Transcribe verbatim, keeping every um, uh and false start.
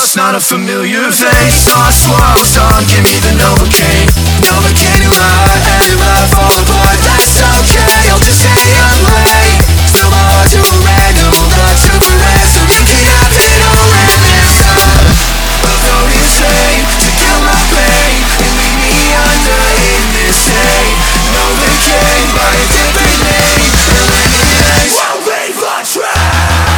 lost, not a familiar face. Lost walls on, give me the Novocaine. Novocaine in my head, it might fall apart. That's okay, I'll just say I'm late. Fill my heart to a random, not super rare, so you can have it all in this time. I'll go insane to kill my pain and leave me under in this state. Novocaine by a different name. Eliminate, won't leave a trace.